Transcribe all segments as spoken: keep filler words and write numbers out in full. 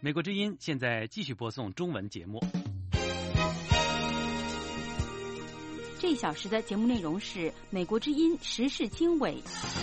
美国之音现在继续播送中文节目。 这一小时的节目内容是美国之音时事经纬。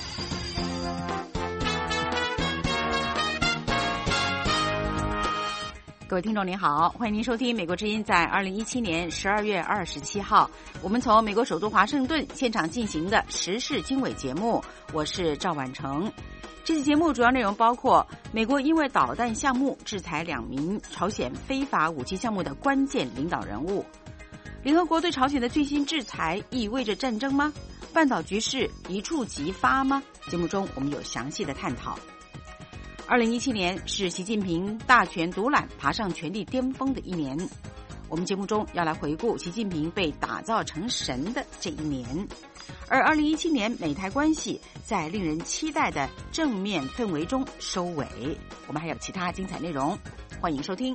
各位听众您好，欢迎您收听美国之音在二零一七年十二月二十七号我们从美国首都华盛顿现场进行的时事经纬节目，我是赵婉成。这期节目主要内容包括美国因为导弹项目制裁两名朝鲜非法武器项目的关键领导人物，联合国对朝鲜的最新制裁意味着战争吗？半岛局势一触即发吗？节目中我们有详细的探讨。二零一七年是习近平大权独揽爬上权力巅峰的一年，我们节目中要来回顾习近平被打造成神的这一年，而二零一七年美台关系在令人期待的正面氛围中收尾。我们还有其他精彩内容，欢迎收听。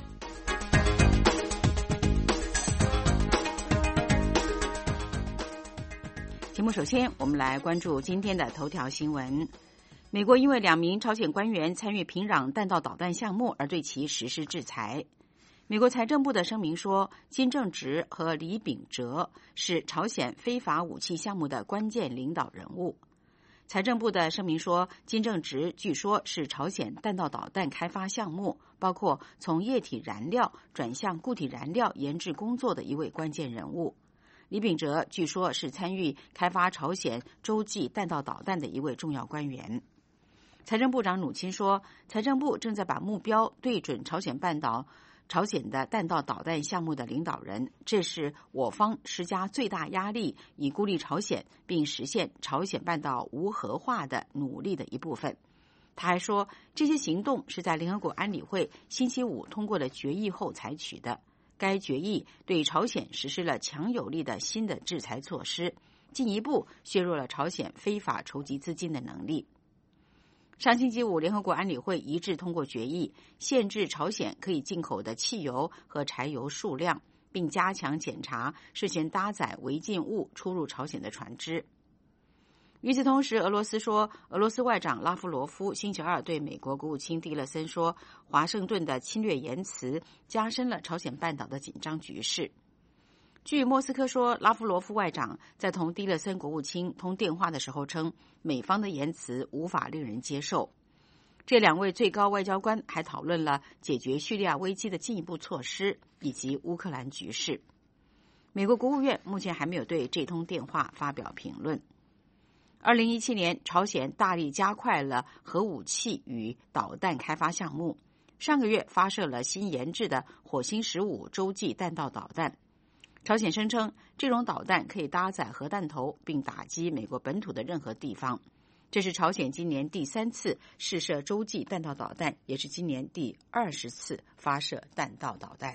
节目首先我们来关注今天的头条新闻。美国因为两名朝鲜官员参与平壤弹道导弹项目而对其实施制裁。美国财政部的声明说，金正直和李秉哲是朝鲜非法武器项目的关键领导人物。财政部的声明说，金正直据说是朝鲜弹道导弹开发项目，包括从液体燃料转向固体燃料研制工作的一位关键人物。李秉哲据说是参与开发朝鲜洲际弹道导弹的一位重要官员。财政部长努钦说，财政部正在把目标对准朝鲜半岛朝鲜的弹道导弹项目的领导人，这是我方施加最大压力以孤立朝鲜并实现朝鲜半岛无核化的努力的一部分。他还说，这些行动是在联合国安理会星期五通过了决议后采取的。该决议对朝鲜实施了强有力的新的制裁措施，进一步削弱了朝鲜非法筹集资金的能力。上星期五，联合国安理会一致通过决议，限制朝鲜可以进口的汽油和柴油数量，并加强检查涉嫌搭载违禁物出入朝鲜的船只。与此同时，俄罗斯说，俄罗斯外长拉夫罗夫星期二对美国国务卿蒂勒森说，华盛顿的侵略言辞加深了朝鲜半岛的紧张局势。据莫斯科说，拉夫罗夫外长在同蒂勒森国务卿通电话的时候称，美方的言辞无法令人接受。这两位最高外交官还讨论了解决叙利亚危机的进一步措施以及乌克兰局势。美国国务院目前还没有对这通电话发表评论。二零一七年，朝鲜大力加快了核武器与导弹开发项目，上个月发射了新研制的火星十五洲际弹道导弹。朝鲜声称，这种导弹可以搭载核弹头并打击美国本土的任何地方。这是朝鲜今年第三次试射洲际弹道导弹，也是今年第二十次发射弹道导弹。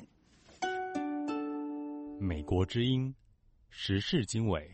美国之音时事经纬，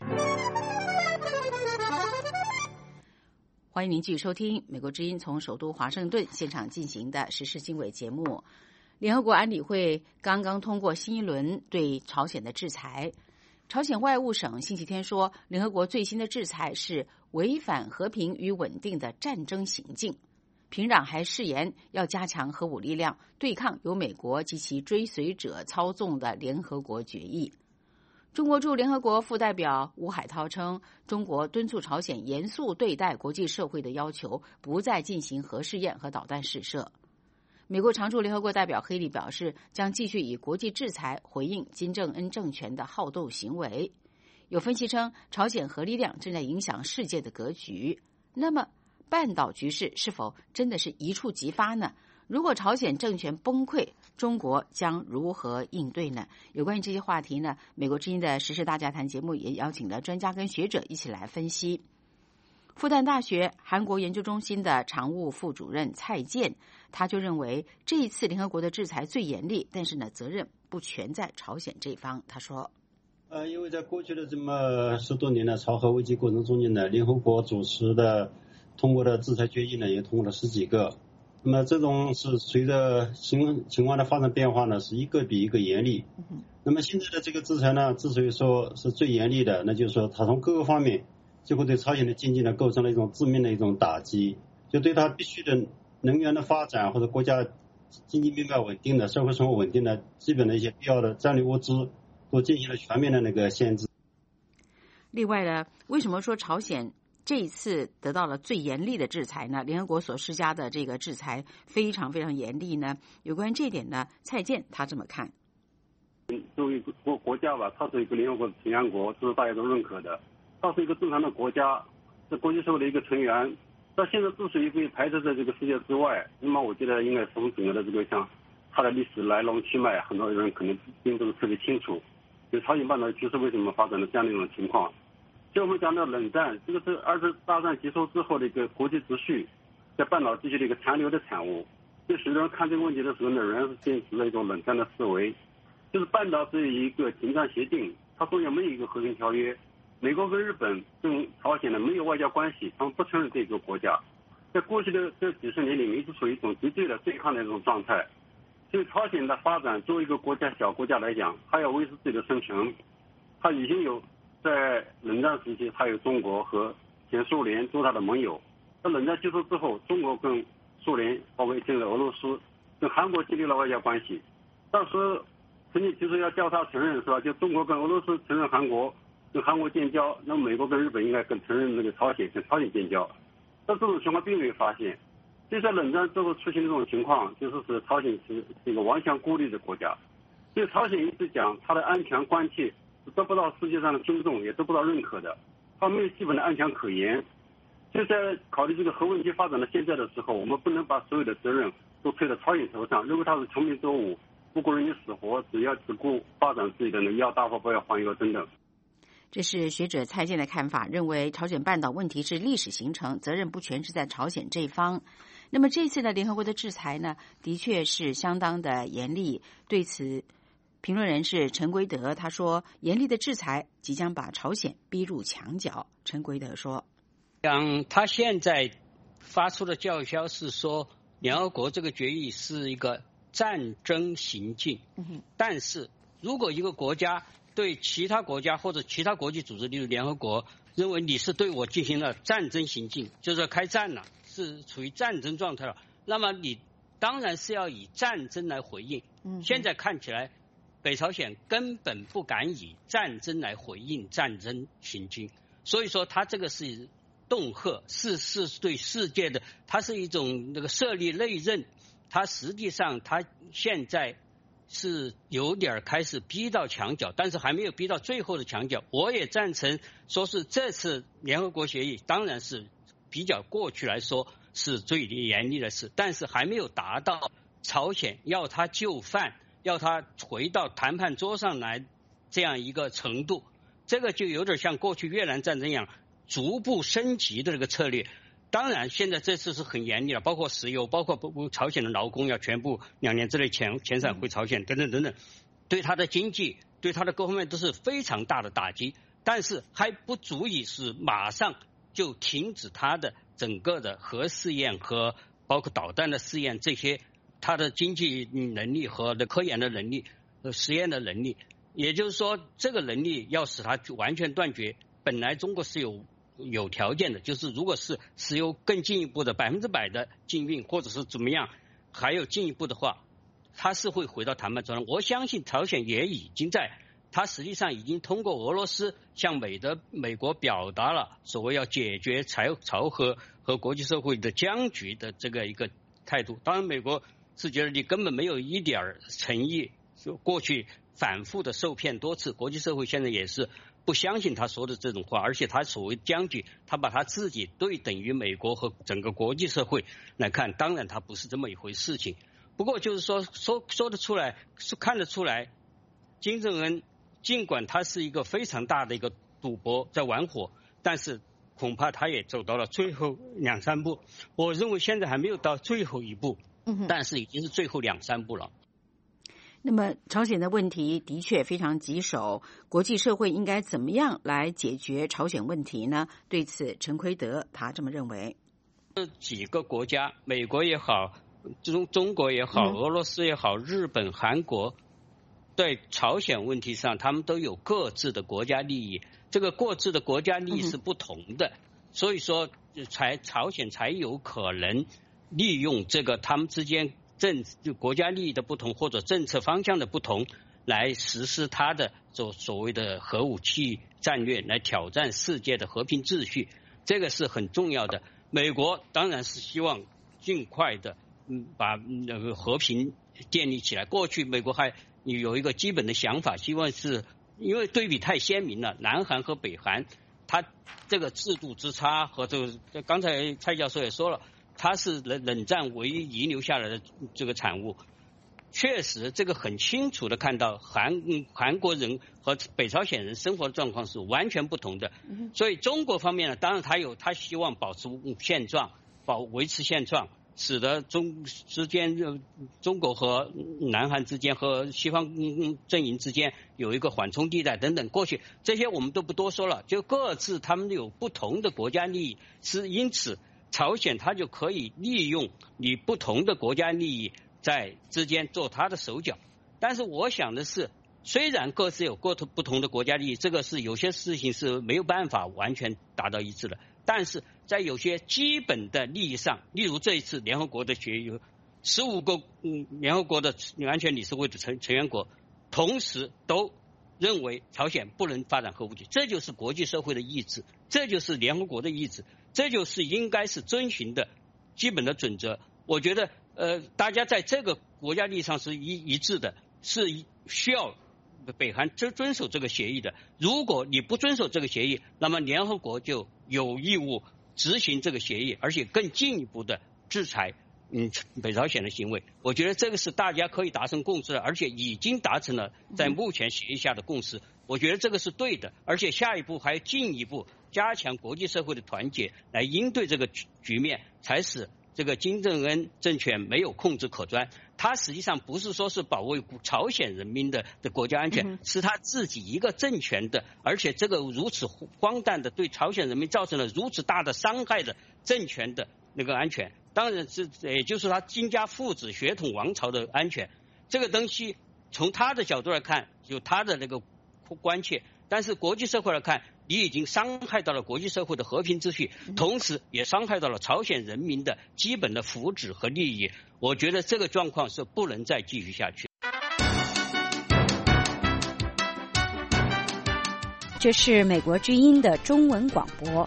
欢迎您继续收听美国之音从首都华盛顿现场进行的时事经纬节目。联合国安理会刚刚通过新一轮对朝鲜的制裁。朝鲜外务省星期天说，联合国最新的制裁是违反和平与稳定的战争行径。平壤还誓言要加强核武力量，对抗由美国及其追随者操纵的联合国决议。中国驻联合国副代表吴海涛称，中国敦促朝鲜严肃对待国际社会的要求，不再进行核试验和导弹试射。美国常驻联合国代表黑利表示，将继续以国际制裁回应金正恩政权的好斗行为。有分析称，朝鲜核力量正在影响世界的格局。那么，半岛局势是否真的是一触即发呢？如果朝鲜政权崩溃，中国将如何应对呢？有关于这些话题呢，美国之音的时事大家谈节目也邀请了专家跟学者一起来分析。复旦大学韩国研究中心的常务副主任蔡健，他就认为这一次联合国的制裁最严厉，但是呢，责任不全在朝鲜这方。他说， 呃，因为在过去的这么十多年的朝核危机过程中间呢，联合国主持的通过的制裁决议呢，也通过了十几个。那么这种是随着情情况的发生变化呢，是一个比一个严厉。那么现在的这个制裁呢，之所以说是最严厉的，那就是说它从各个方面就会对朝鲜的经济呢构成了一种致命的一种打击，就对它必须的能源的发展或者国家经济命脉稳定的、社会生活稳定的基本的一些必要的战略物资都进行了全面的那个限制。 另外呢，为什么说朝鲜这一次得到了最严厉的制裁呢？联合国所施加的这个制裁非常非常严厉呢。有关这一点呢，蔡健他这么看。 作为一个国国家吧，它是一个联合国的成员国，这是大家都认可的。它是一个正常的国家，是国际社会的一个成员。它现在之所以被排斥在这个世界之外，那么我觉得应该从整个的这个像它的历史来龙去脉，很多人可能并不是特别清楚。就朝鲜半岛局势为什么发展了这样的一种情况？就我们讲到冷战，这个是二次大战结束之后的一个国际秩序，在半岛地区的一个残留的产物。就许多人看这个问题的时候呢，仍然是坚持了一种冷战的思维。就是半岛是一个停战协定，它中间没有一个和平条约。美国跟日本跟朝鲜呢没有外交关系，他们不承认这个国家。在过去的这几十年里面，一直处于一种敌对的对抗的这种状态。所以朝鲜的发展，作为一个国家小国家来讲，它要维持自己的生存，它已经有在冷战时期，它有中国和前苏联做它的盟友。在冷战结束之后，中国跟苏联包括现在俄罗斯跟韩国建立了外交关系。当时曾经提出要交叉承认是吧？就中国跟俄罗斯承认韩国，跟韩国建交，那么美国跟日本应该跟承认那个朝鲜，跟朝鲜建交。但这种情况并没有发现。就在冷战之后出现这种情况，就是使朝鲜是一个顽强孤立的国家。所以朝鲜一直讲它的安全关切是得不到世界上的尊重，也得不到认可的，它没有基本的安全可言。就在考虑这个核问题发展到现在的时候，我们不能把所有的责任都推到朝鲜头上，认为它是穷兵黩武，不顾人家死活，只要只顾发展自己的要大货不要黄油等等。 这是学者蔡健的看法，认为朝鲜半岛问题是历史形成，责任不全是在朝鲜这一方。那么这次呢，联合国的制裁呢，的确是相当的严厉。对此，评论人士陈圭德他说，严厉的制裁即将把朝鲜逼入墙角。陈圭德说， 像他现在发出的叫嚣是说，联合国这个决议是一个战争行径。嗯、但是如果一个国家对其他国家或者其他国际组织，例如联合国，认为你是对我进行了战争行径，就是开战了，是处于战争状态了，那么你当然是要以战争来回应。嗯、现在看起来，北朝鲜根本不敢以战争来回应战争行径，所以说他这个是恫吓，是是对世界的，它是一种那个设立内刃，它实际上它现在是有点开始逼到墙角，但是还没有逼到最后的墙角。我也赞成说是这次联合国协议当然是比较过去来说是最严厉的事，但是还没有达到朝鲜要他就范，要他回到谈判桌上来这样一个程度。这个就有点像过去越南战争一样，逐步升级的这个策略。当然现在这次是很严厉了，包括石油，包括朝鲜的劳工要全部两年之内遣遣返回朝鲜等等等等，对他的经济对他的各方面都是非常大的打击，但是还不足以是马上就停止他的整个的核试验和包括导弹的试验，这些他的经济能力和的科研的能力和实验的能力。也就是说这个能力要使他完全断绝，本来中国是有有条件的，就是如果是石油更进一步的百分之百的禁运，或者是怎么样，还有进一步的话，它是会回到谈判桌上。我相信朝鲜也已经在，它实际上已经通过俄罗斯向美的美国表达了所谓要解决朝朝核和国际社会的僵局的这个一个态度。当然，美国是觉得你根本没有一点诚意，过去反复的受骗多次，国际社会现在也是不相信他说的这种话，而且他所谓僵局，他把他自己对等于美国和整个国际社会来看，当然他不是这么一回事情。不过就是说说说得出来，是看得出来，金正恩尽管他是一个非常大的一个赌博在玩火，但是恐怕他也走到了最后两三步。我认为现在还没有到最后一步，但是已经是最后两三步了。 那么朝鲜的问题的确非常棘手，国际社会应该怎么样来解决朝鲜问题呢？对此，陈奎德他这么认为。 这几个国家，美国也好，中中国也好，俄罗斯也好，日本、韩国，对朝鲜问题上，他们都有各自的国家利益，这个各自的国家利益是不同的，所以说才朝鲜才有可能利用这个他们之间政就国家利益的不同或者政策方向的不同，来实施它的所所谓的核武器战略，来挑战世界的和平秩序，这个是很重要的。美国当然是希望尽快的嗯把那个和平建立起来。过去美国还有一个基本的想法，希望是因为对比太鲜明了，南韩和北韩，它这个制度之差和这个刚才蔡教授也说了，它是冷冷战唯一遗留下来的这个产物。确实，这个很清楚的看到韩韩国人和北朝鲜人生活的状况是完全不同的。所以中国方面呢，当然他有他希望保持现状，保维持现状，使得中之间中国和南韩之间和西方阵营之间有一个缓冲地带等等。过去这些我们都不多说了，就各自他们有不同的国家利益，是因此朝鲜它就可以利用你不同的国家利益在之间做他的手脚。但是我想的是，虽然各自有各不同的国家利益，这个是有些事情是没有办法完全达到一致的，但是在有些基本的利益上，例如这一次联合国的决议，十五个嗯联合国的安全理事会的成成员国同时都认为朝鲜不能发展核武器，这就是国际社会的意志，这就是联合国的意志，这就是应该是遵循的基本的准则。我觉得呃，大家在这个国家利益上是一一致的，是需要北韩遵遵守这个协议的。如果你不遵守这个协议，那么联合国就有义务执行这个协议，而且更进一步的制裁嗯北朝鲜的行为。我觉得这个是大家可以达成共识的，而且已经达成了在目前协议下的共识。我觉得这个是对的，而且下一步还进一步加强国际社会的团结，来应对这个局面，才使这个金正恩政权没有控制可专。他实际上不是说是保卫朝鲜人民的的国家安全，是他自己一个政权的，而且这个如此荒诞的对朝鲜人民造成了如此大的伤害的政权的那个安全，当然是也就是他金家父子血统王朝的安全。这个东西从他的角度来看有他的那个关切，但是国际社会来看，你已经伤害到了国际社会的和平秩序，同时也伤害到了朝鲜人民的基本的福祉和利益。我觉得这个状况是不能再继续下去。 这是美国之音的中文广播。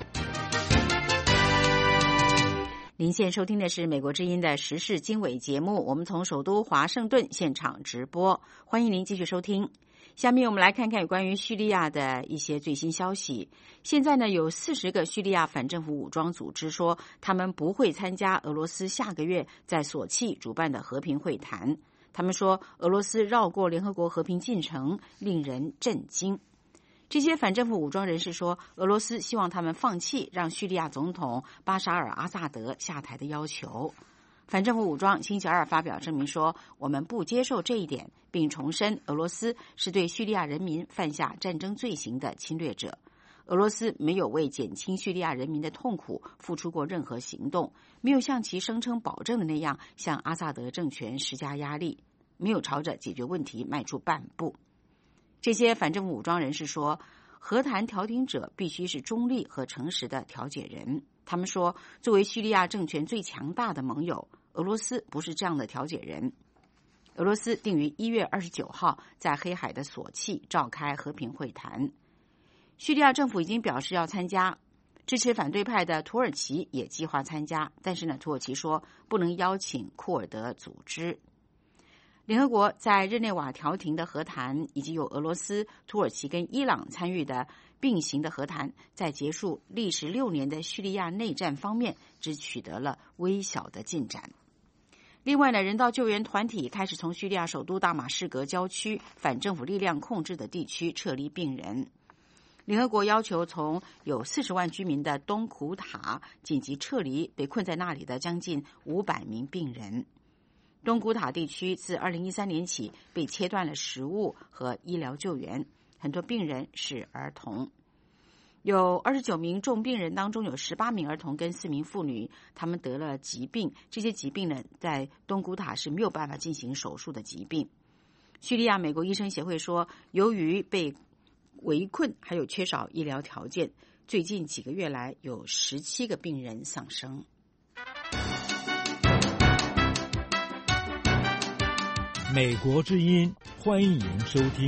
您现收听的是美国之音的时事经纬节目，我们从首都华盛顿现场直播，欢迎您继续收听。下面我们来看看有关于叙利亚的一些最新消息。现在呢，有四十个叙利亚反政府武装组织说，他们不会参加俄罗斯下个月在索契主办的和平会谈。他们说，俄罗斯绕过联合国和平进程，令人震惊。这些反政府武装人士说，俄罗斯希望他们放弃让叙利亚总统巴沙尔·阿萨德下台的要求。反政府武装星期二发表声明说，我们不接受这一点，并重申俄罗斯是对叙利亚人民犯下战争罪行的侵略者。俄罗斯没有为减轻叙利亚人民的痛苦付出过任何行动，没有像其声称保证的那样向阿萨德政权施加压力，没有朝着解决问题迈出半步。这些反政府武装人士说，和谈调停者必须是中立和诚实的调解人。他们说，作为叙利亚政权最强大的盟友，俄罗斯不是这样的调解人。俄罗斯定于一月二十九号在黑海的索契召开和平会谈。叙利亚政府已经表示要参加，支持反对派的土耳其也计划参加，但是呢，土耳其说不能邀请库尔德组织。联合国在日内瓦调停的和谈，以及有俄罗斯、土耳其跟伊朗参与的并行的和谈，在结束历时六年的叙利亚内战方面只取得了微小的进展。另外呢，人道救援团体开始从叙利亚首都大马士革郊区反政府力量控制的地区撤离病人。联合国要求从有四十万居民的东苦塔紧急撤离被困在那里的将近五百名病人。东古塔地区自二零一三年起被切断了食物和医疗救援，很多病人是儿童。有二十九名重病人当中有十八名儿童跟四名妇女，他们得了疾病，这些疾病呢在东古塔是没有办法进行手术的疾病。叙利亚美国医生协会说，由于被围困还有缺少医疗条件，最近几个月来有十七个病人丧生。 美国之音，欢迎收听。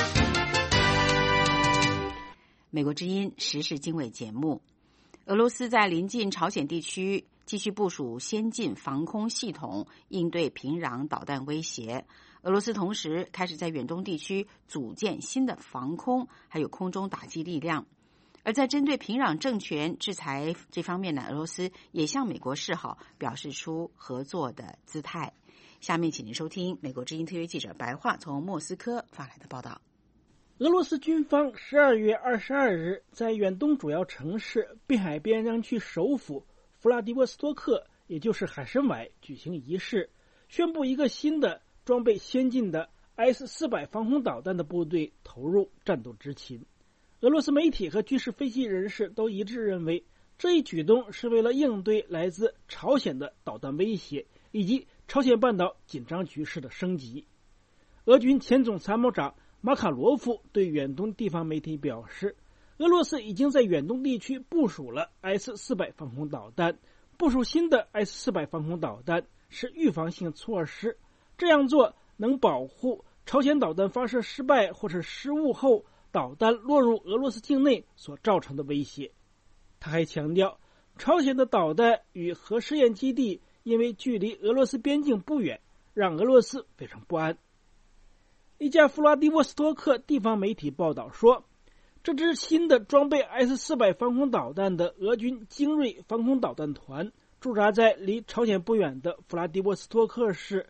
美国之音时事经纬节目。俄罗斯在临近朝鲜地区继续部署先进防空系统，应对平壤导弹威胁。俄罗斯同时开始在远东地区组建新的防空还有空中打击力量。而在针对平壤政权制裁这方面呢，俄罗斯也向美国示好，表示出合作的姿态。下面请您收听美国之音特约记者白桦从莫斯科发来的报道。 俄罗斯军方十二月二十二日在远东主要城市滨海边疆区首府弗拉迪沃斯托克，也就是海参崴举行仪式，宣布一个新的装备先进的 S 四百 防空导弹的部队投入战斗执勤。俄罗斯媒体和军事分析人士都一致认为，这一举动是为了应对来自朝鲜的导弹威胁以及朝鲜半岛紧张局势的升级。俄军前总参谋长马卡罗夫对远东地方媒体表示，俄罗斯已经在远东地区部署了 S 四百 防空导弹，部署新的 S 四百 防空导弹是预防性措施，这样做能保护朝鲜导弹发射失败或是失误后导弹落入俄罗斯境内所造成的威胁。他还强调，朝鲜的导弹与核试验基地因为距离俄罗斯边境不远，让俄罗斯非常不安。一家弗拉迪沃斯托克地方媒体报道说，这支新的装备 S 四百 防空导弹的俄军精锐防空导弹团驻扎在离朝鲜不远的弗拉迪沃斯托克市。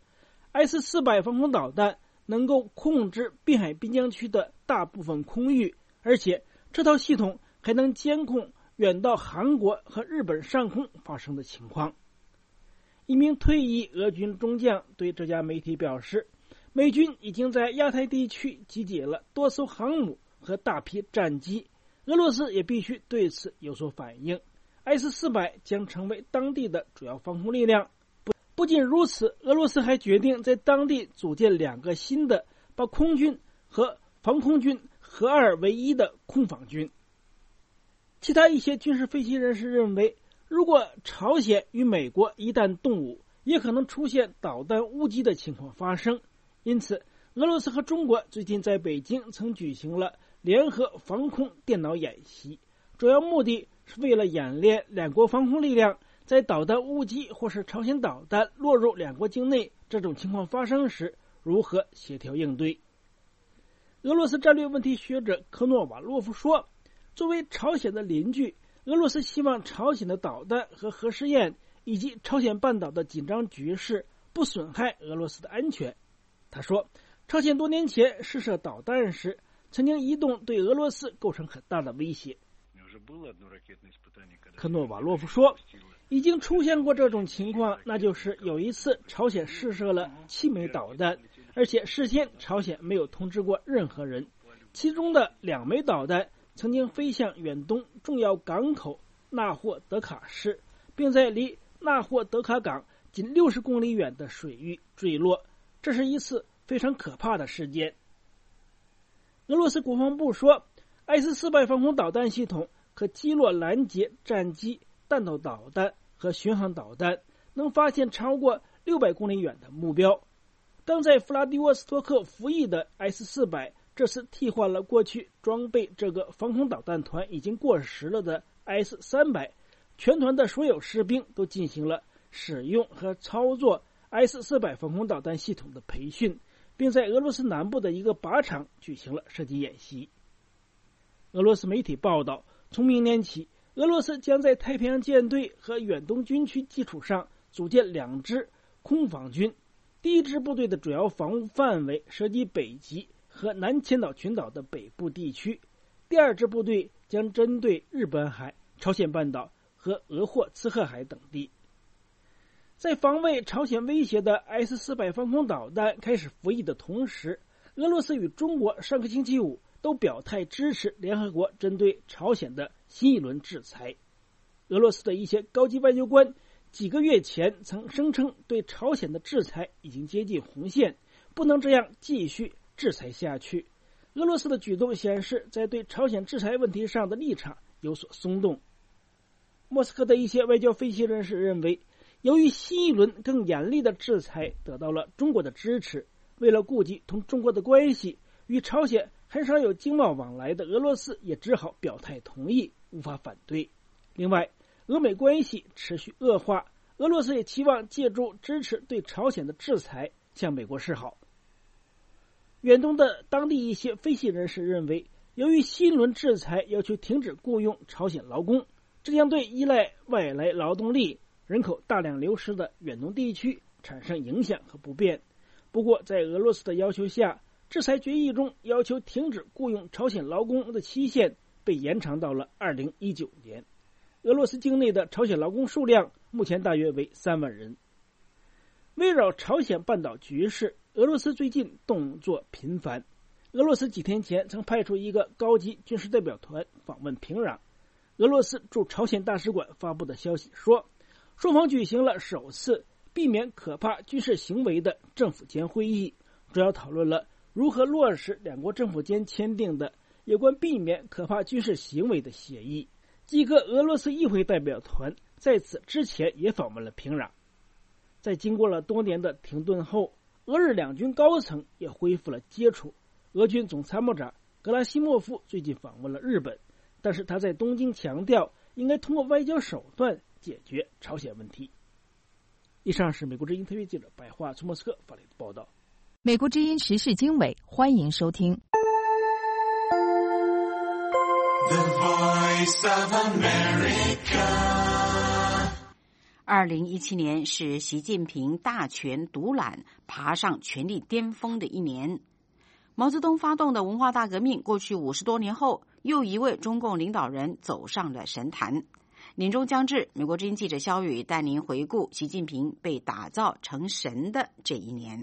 S 四百 防空导弹能够控制滨海边疆区的大部分空域，而且这套系统还能监控远到韩国和日本上空发生的情况。一名退役俄军中将对这家媒体表示，美军已经在亚太地区集结了多艘航母和大批战机，俄罗斯也必须对此有所反应。 S 四百 将成为当地的主要防空力量。不不仅如此，俄罗斯还决定在当地组建两个新的把空军和防空军合二为一的空防军。其他一些军事分析人士认为，如果朝鲜与美国一旦动武，也可能出现导弹误击的情况发生。因此，俄罗斯和中国最近在北京曾举行了联合防空电脑演习，主要目的是为了演练两国防空力量在导弹误击或是朝鲜导弹落入两国境内这种情况发生时如何协调应对。俄罗斯战略问题学者科诺瓦洛夫说，作为朝鲜的邻居，俄罗斯希望朝鲜的导弹和核试验以及朝鲜半岛的紧张局势不损害俄罗斯的安全。他说，朝鲜多年前试射导弹时曾经移动，对俄罗斯构成很大的威胁。科诺瓦洛夫说，已经出现过这种情况，那就是有一次朝鲜试射了七枚导弹，而且事先朝鲜没有通知过任何人，其中的两枚导弹曾经飞向远东重要港口纳霍德卡市，并在离纳霍德卡港仅六十公里远的水域坠落，这是一次非常可怕的事件。俄罗斯国防部说， S 四百 防空导弹系统可击落拦截战机、弹道导弹和巡航导弹，能发现超过六百公里远的目标。刚在弗拉迪沃斯托克服役的 S 四百 这次替换了过去装备这个防空导弹团已经过时了的 S 三百， 全团的所有士兵都进行了使用和操作 S 四百 防空导弹系统的培训，并在俄罗斯南部的一个靶场举行了射击演习。俄罗斯媒体报道，从明年起，俄罗斯将在太平洋舰队和远东军区基础上组建两支空防军。第一支部队的主要防务范围涉及北极和南千岛群岛的北部地区，第二支部队将针对日本海、朝鲜半岛和俄霍茨克海等地。在防卫朝鲜威胁的 S 四百 防空导弹开始服役的同时，俄罗斯与中国上个星期五都表态支持联合国针对朝鲜的新一轮制裁。俄罗斯的一些高级外交官几个月前曾声称，对朝鲜的制裁已经接近红线，不能这样继续制裁下去。俄罗斯的举动显示，在对朝鲜制裁问题上的立场有所松动。莫斯科的一些外交分析人士认为，由于新一轮更严厉的制裁得到了中国的支持， 为了顾及同中国的关系，与朝鲜很少有经贸往来的俄罗斯也只好表态同意，无法反对。另外，俄美关系持续恶化，俄罗斯也期望借助支持对朝鲜的制裁向美国示好。远东的当地一些分析人士认为，由于新轮制裁要求停止雇佣朝鲜劳工，这将对依赖外来劳动力、人口大量流失的远东地区产生影响和不便。不过，在俄罗斯的要求下，制裁决议中要求停止雇佣朝鲜劳工的期限被延长到了二零一九年。俄罗斯境内的朝鲜劳工数量目前大约为三万人。围绕朝鲜半岛局势，俄罗斯最近动作频繁。俄罗斯几天前曾派出一个高级军事代表团访问平壤。俄罗斯驻朝鲜大使馆发布的消息说，双方举行了首次避免可怕军事行为的政府间会议，主要讨论了如何落实两国政府间签订的有关避免可怕军事行为的协议。几个俄罗斯议会代表团在此之前也访问了平壤。在经过了多年的停顿后，俄日两军高层也恢复了接触。俄军总参谋长格拉西莫夫最近访问了日本，但是他在东京强调应该通过外交手段解决朝鲜问题。以上是美国之音特约记者白桦从莫斯科发来的报道。 美国之音时事经纬，欢迎收听。 The Voice of America。二零一七年是习近平大权独揽、爬上权力巅峰的一年。毛泽东发动的文化大革命过去五十多年后，又一位中共领导人走上了神坛。年终将至，美国之音记者肖宇带您回顾习近平被打造成神的这一年。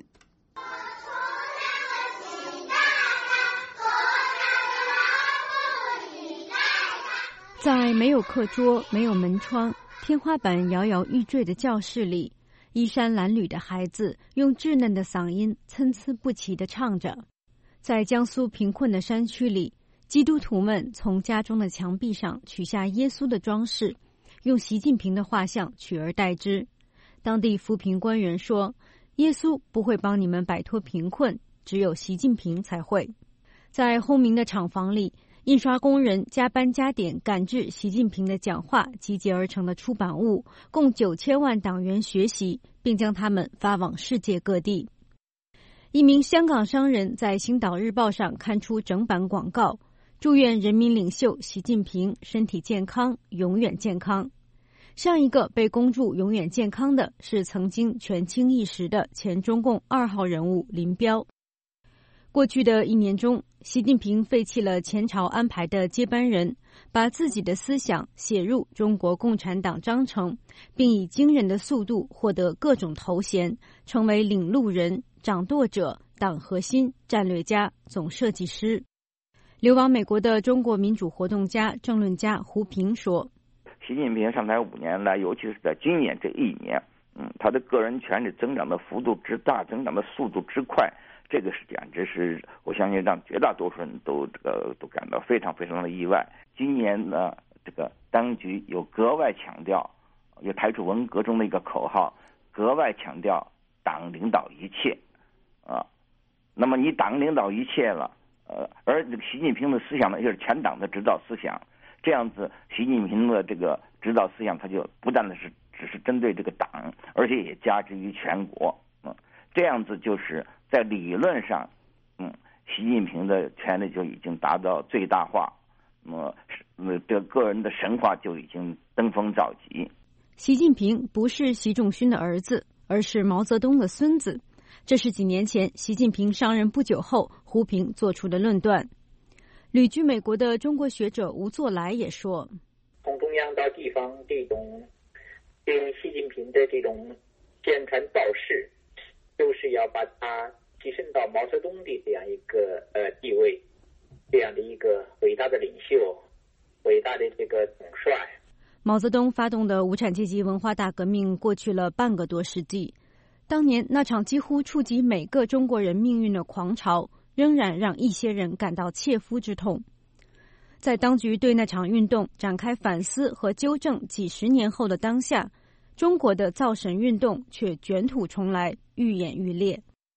在没有课桌、没有门窗、天花板摇摇欲坠的教室里，衣衫褴褛的孩子用稚嫩的嗓音参差不齐地唱着。在江苏贫困的山区里，基督徒们从家中的墙壁上取下耶稣的装饰，用习近平的画像取而代之。当地扶贫官员说，耶稣不会帮你们摆脱贫困，只有习近平才会。在轰鸣的厂房里，印刷工人加班加点赶制习近平的讲话集结而成的出版物，供九千万党员学习，并将它们发往世界各地。一名香港商人在《星岛日报》上刊出整版广告，祝愿人民领袖习近平身体健康，永远健康。上一个被恭祝永远健康的是曾经权倾一时的前中共二号人物林彪。过去的一年中，习近平废弃了前朝安排的接班人，把自己的思想写入中国共产党章程，并以惊人的速度获得各种头衔，成为领路人、掌舵者、党核心、战略家、总设计师。流亡美国的中国民主活动家、政论家胡平说， 习近平上台五年来，尤其是在今年这一年，嗯，他的个人权力增长的幅度之大，增长的速度之快，这个是简直是我相信让绝大多数人都这个都感到非常非常的意外。今年呢，这个当局有格外强调，又抬出文革中的一个口号，格外强调党领导一切啊。那么你党领导一切了，呃，而这个习近平的思想呢，就是全党的指导思想。这样子，习近平的这个指导思想，他就不但的是只是针对这个党，而且也加之于全国。嗯，这样子就是在理论上，嗯，习近平的权力就已经达到最大化，那么这个人的神话就已经登峰造极。 习近平不是习仲勋的儿子，而是毛泽东的孙子。这是几年前习近平上任不久后，胡平做出的论断。旅居美国的中国学者吴作来也说， 从中央到地方，这种对习近平的这种宣传造势，就是要把他提升到毛泽东的这样一个呃地位，这样的一个伟大的领袖，伟大的这个统帅。 毛泽东发动的无产阶级文化大革命过去了半个多世纪，当年那场几乎触及每个中国人命运的狂潮，仍然让一些人感到切肤之痛。在当局对那场运动展开反思和纠正几十年后的当下，中国的造神运动却卷土重来，愈演愈烈。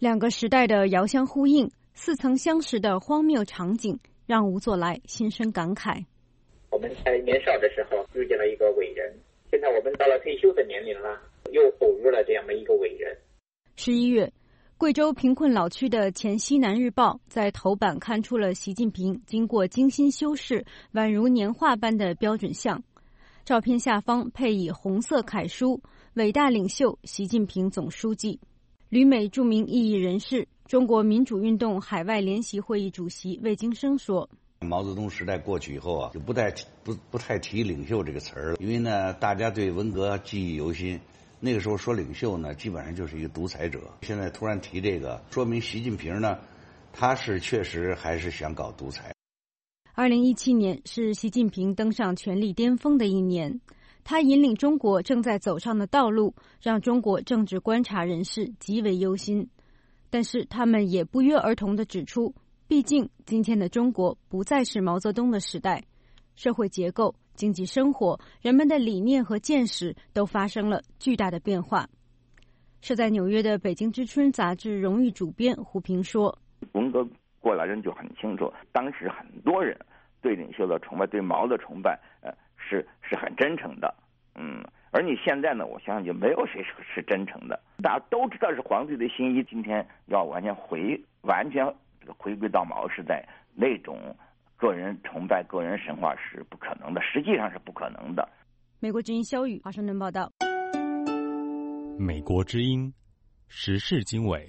两个时代的遥相呼应，似曾相识的荒谬场景，让吴佐来心生感慨。 我们在年少的时候遇见了一个伟人，现在我们到了退休的年龄了，又偶遇了这样的一个伟人。 十一月，贵州贫困老区的黔西南日报在头版刊出了习近平经过精心修饰、宛如年画般的标准像，照片下方配以红色楷书“伟大领袖习近平总书记”。旅美著名异议人士、中国民主运动海外联席会议主席魏京生说：“ 毛泽东时代过去以后啊，就不太不不太提领袖这个词儿了，因为呢，大家对文革记忆犹新。那个时候说领袖呢，基本上就是一个独裁者。现在突然提这个，说明习近平呢，他是确实还是想搞独裁。” 二零一七年是习近平登上权力巅峰的一年。他引领中国正在走上的道路，让中国政治观察人士极为忧心。但是他们也不约而同地指出，毕竟今天的中国不再是毛泽东的时代，社会结构、经济生活、人们的理念和见识都发生了巨大的变化。设在纽约的《北京之春》杂志荣誉主编胡平说：“ 文革过来人就很清楚，当时很多人对领袖的崇拜、对毛的崇拜，呃。”是是很真诚的，嗯，而你现在呢，我相信就没有谁是是真诚的。大家都知道是皇帝的心意，今天要完全回完全这个回归到毛时代那种个人崇拜、个人神话是不可能的，实际上是不可能的。 美国之音肖宇华盛顿报道。 美国之音时事经纬。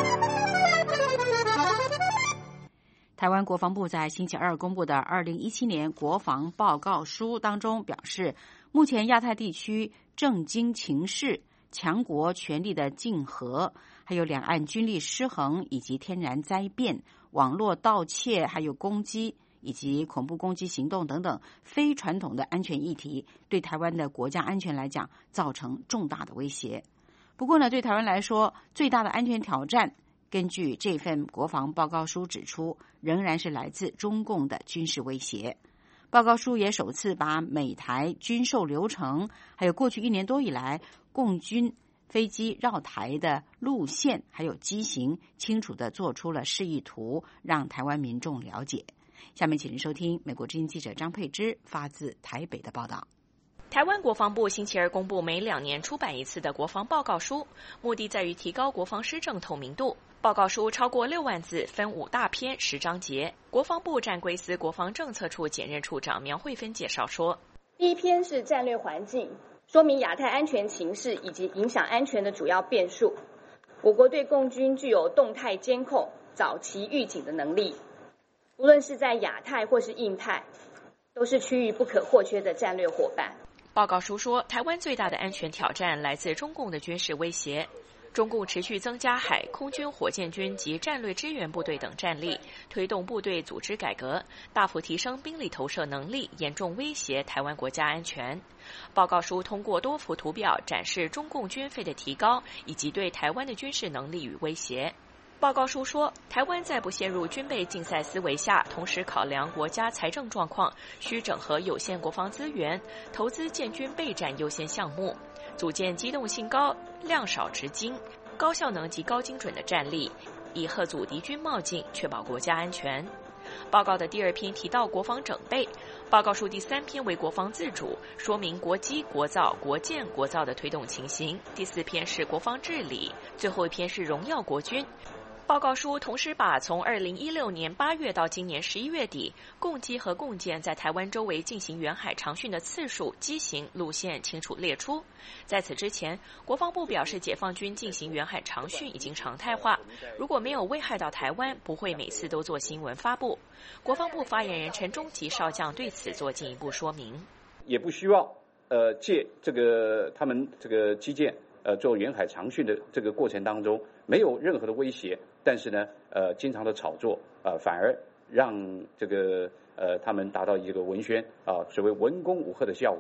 台湾国防部在星期二公布的二零一七年国防报告书当中表示，目前亚太地区政经情势、强国权力的竞合，还有两岸军力失衡以及天然灾变、网络盗窃、还有攻击以及恐怖攻击行动等等非传统的安全议题，对台湾的国家安全来讲造成重大的威胁。不过呢，对台湾来说，最大的安全挑战，根据这份国防报告书指出，仍然是来自中共的军事威胁。报告书也首次把美台军售流程，还有过去一年多以来共军飞机绕台的路线还有机型，清楚地做出了示意图，让台湾民众了解。下面请您收听美国之音记者张佩芝发自台北的报道。 台湾国防部星期二公布每两年出版一次的国防报告书，目的在于提高国防施政透明度。报告书超过六万字，分五大篇十章节。国防部战规司国防政策处检任处长苗慧芬介绍说， 第一篇是战略环境，说明亚太安全情势以及影响安全的主要变数。我国对共军具有动态监控、早期预警的能力，无论是在亚太或是印太，都是区域不可或缺的战略伙伴。 报告书说，台湾最大的安全挑战来自中共的军事威胁。中共持续增加海空军、火箭军及战略支援部队等战力，推动部队组织改革，大幅提升兵力投射能力，严重威胁台湾国家安全。报告书通过多幅图表展示中共军费的提高以及对台湾的军事能力与威胁。报告书说，台湾在不陷入军备竞赛思维下，同时考量国家财政状况，需整合有限国防资源，投资建军备战优先项目，组建机动性高、量少值精、高效能及高精准的战力，以吓阻敌军冒进，确保国家安全。报告的第二篇提到国防整备，报告书第三篇为国防自主，说明国机、国造、国建、国造的推动情形。第四篇是国防治理，最后一篇是荣耀国军。报告书同时把从二零一六年八月到今年十一月底，共机和共建在台湾周围进行远海长训的次数、机型、路线清楚列出。在此之前，国防部表示，解放军进行远海长训已经常态化，如果没有危害到台湾，不会每次都做新闻发布。国防部发言人陈忠吉少将对此做进一步说明， 也不希望呃借这个他们这个基建呃做远海长训的这个过程当中，没有任何的威胁。但是呢，呃，经常的炒作，呃，反而让这个呃他们达到一个文宣啊，所谓文攻武吓的效果。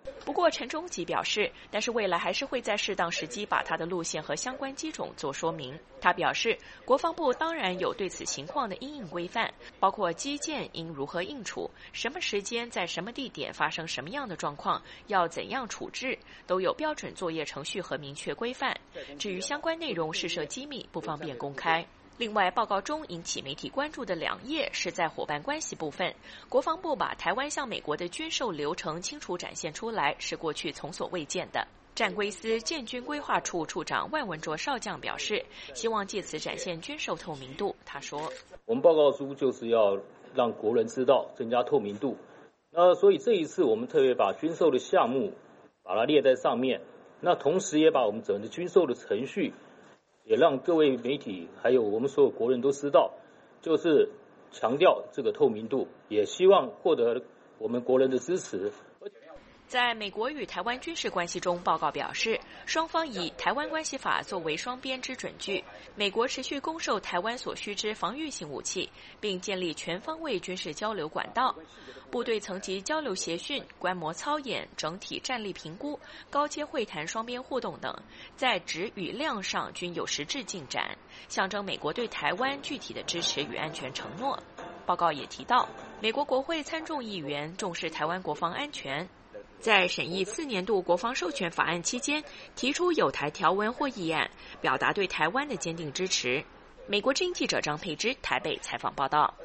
不过陈忠吉表示，但是未来还是会在适当时机把他的路线和相关机种做说明。他表示，国防部当然有对此情况的因应规范，包括基建应如何应处，什么时间在什么地点发生什么样的状况，要怎样处置，都有标准作业程序和明确规范。至于相关内容事涉机密，不方便公开。另外，报告中引起媒体关注的两页是在伙伴关系部分，国防部把台湾向美国的军售流程清楚展现出来，是过去从所未见的。战规司建军规划处处长万文卓少将表示，希望借此展现军售透明度。他说， 我们报告书就是要让国人知道，增加透明度。那所以这一次我们特别把军售的项目把它列在上面，那同时也把我们整个军售的程序也让各位媒体还有我们所有国人都知道，就是强调这个透明度，也希望获得我们国人的支持。 在美国与台湾军事关系中，报告表示，双方以《台湾关系法》作为双边之准据，美国持续供售台湾所需之防御性武器，并建立全方位军事交流管道。部队层级交流协训、观摩操演、整体战力评估、高阶会谈、双边互动等，在质与量上均有实质进展，象征美国对台湾具体的支持与安全承诺。报告也提到，美国国会参众议员重视台湾国防安全，在审议次年度国防授权法案期间，提出有台条文或议案，表达对台湾的坚定支持。美国之音记者张佩芝台北采访报道。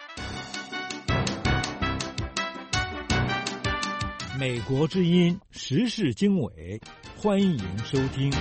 美国之音时事经纬，欢迎收听。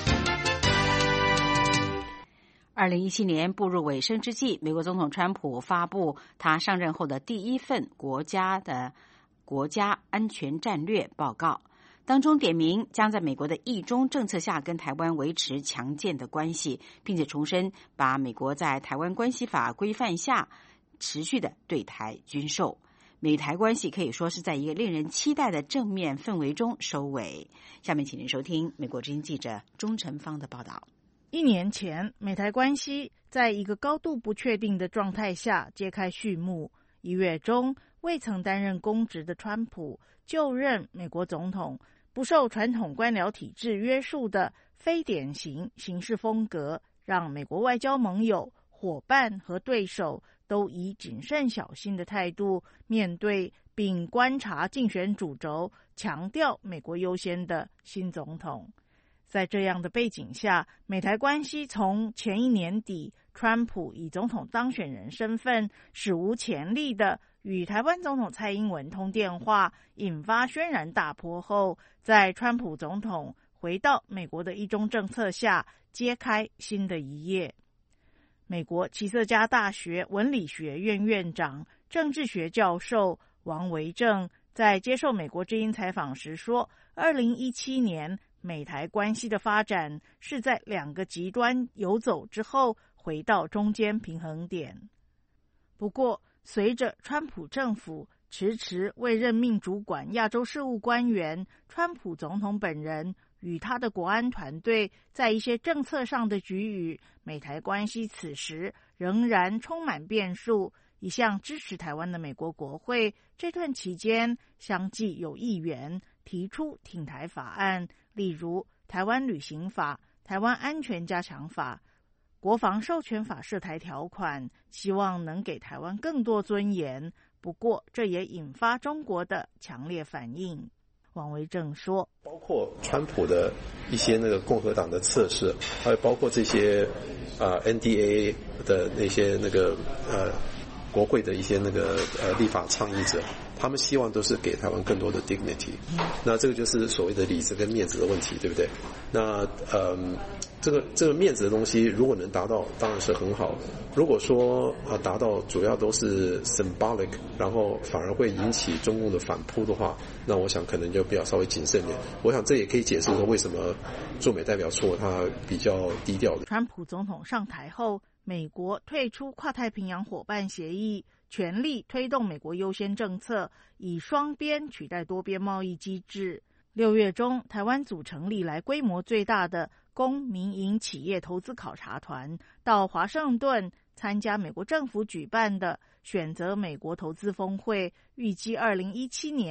二零一七年步入尾声之际，美国总统川普发布他上任后的第一份国家的国家安全战略报告，当中点名将在美国的一中政策下跟台湾维持强健的关系，并且重申把美国在台湾关系法规范下持续的对台军售。美台关系可以说是在一个令人期待的正面氛围中收尾。下面请您收听美国之音记者钟晨芳的报道。 一年前，美台关系在一个高度不确定的状态下揭开序幕。一月中，未曾担任公职的川普就任美国总统，不受传统官僚体制约束的非典型行事风格，让美国外交盟友、伙伴和对手都以谨慎小心的态度面对并观察竞选主轴，强调美国优先的新总统。在这样的背景下，美台关系从前一年底川普以总统当选人身份史无前例的与台湾总统蔡英文通电话，引发轩然大波后，在川普总统回到美国的一中政策下，揭开新的一页。美国奇瑟加大学文理学院院长、政治学教授王维正在接受美国之音采访时说，二零一七年美台关系的发展是在两个极端游走之后回到中间平衡点。不过，随着川普政府迟迟未任命主管亚洲事务官员，川普总统本人与他的国安团队在一些政策上的举语，美台关系此时仍然充满变数。一向支持台湾的美国国会这段期间相继有议员提出挺台法案，例如台湾旅行法、台湾安全加强法、国防授权法涉台条款，希望能给台湾更多尊严。不过这也引发中国的强烈反应。王维正说， 包括川普的一些那个共和党的测试，还有包括这些啊、呃、N D A A 的那些那个呃国会的一些那个呃立法倡议者，他们希望都是给台湾更多的 dignity。那这个就是所谓的里子跟面子的问题，对不对？那呃这个这个面子的东西，如果能达到，当然是很好。如果说啊达到主要都是 symbolic， 然后反而会引起中共的反扑的话，那我想可能就比较稍微谨慎点。我想这也可以解释说为什么驻美代表处他比较低调的。 川普总统上台后，美国退出跨太平洋伙伴协议，全力推动美国优先政策，以双边取代多边贸易机制。六月中，台湾组成历来规模最大的公民营企业投资考察团到华盛顿参加美国政府举办的选择美国投资峰会，预计二零一七年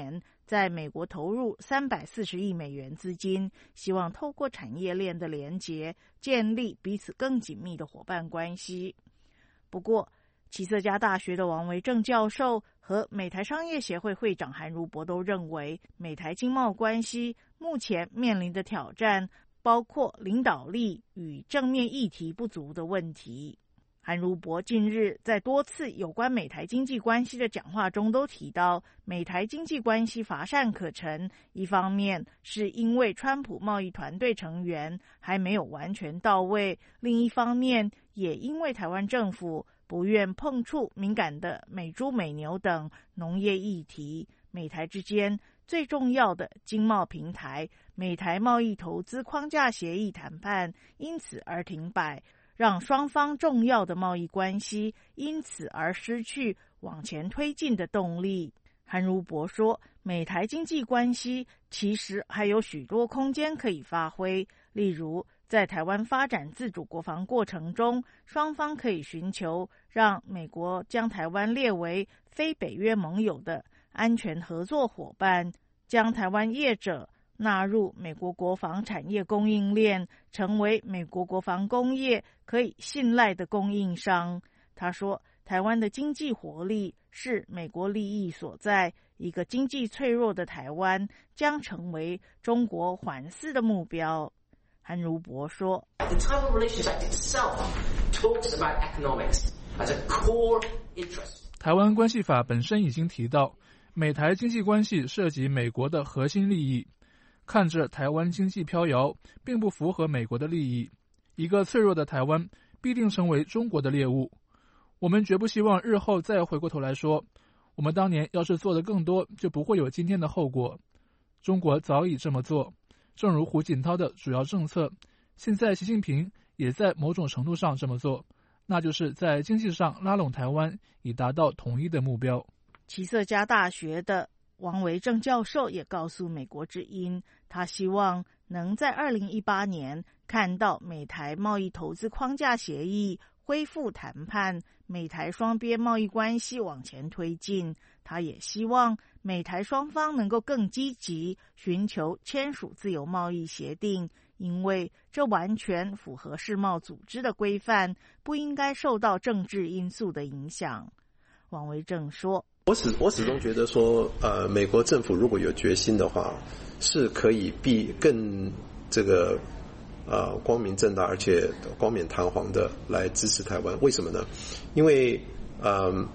在美国投入三百四十亿美元资金，希望透过产业链的连结，建立彼此更紧密的伙伴关系。不过，齐瑟加大学的王维正教授和美台商业协会会长韩如博都认为，美台经贸关系目前面临的挑战包括领导力与正面议题不足的问题。韩如博近日在多次有关美台经济关系的讲话中都提到，美台经济关系乏善可陈，一方面是因为川普贸易团队成员还没有完全到位，另一方面也因为台湾政府不愿碰触敏感的美猪美牛等农业议题，美台之间最重要的经贸平台美台贸易投资框架协议谈判因此而停摆，让双方重要的贸易关系因此而失去往前推进的动力。韩如博说，美台经济关系其实还有许多空间可以发挥，例如在台湾发展自主国防过程中，双方可以寻求让美国将台湾列为非北约盟友的安全合作伙伴，将台湾业者纳入美国国防产业供应链，成为美国国防工业可以信赖的供应商。他说，台湾的经济活力是美国利益所在，一个经济脆弱的台湾将成为中国环伺的目标。韩如博说， The Taiwan Relations Act itself talks about economics as a core interest. 台湾关系法本身已经提到，美台经济关系涉及美国的核心利益，看着台湾经济飘摇，并不符合美国的利益。一个脆弱的台湾必定成为中国的猎物。我们绝不希望日后再回过头来说，我们当年要是做得更多，就不会有今天的后果。中国早已这么做，正如胡锦涛的主要政策，现在习近平也在某种程度上这么做，那就是在经济上拉拢台湾，以达到统一的目标。 齐瑟加大学的王维正教授也告诉美国之音，他希望能在二零一八年看到美台贸易投资框架协议恢复谈判，美台双边贸易关系往前推进。他也希望美台双方能够更积极寻求签署自由贸易协定，因为这完全符合世贸组织的规范，不应该受到政治因素的影响。王维正说， 我始我始终觉得说，呃，美国政府如果有决心的话，是可以必更这个呃光明正大而且冠冕堂皇的来支持台湾。为什么呢？因为呃，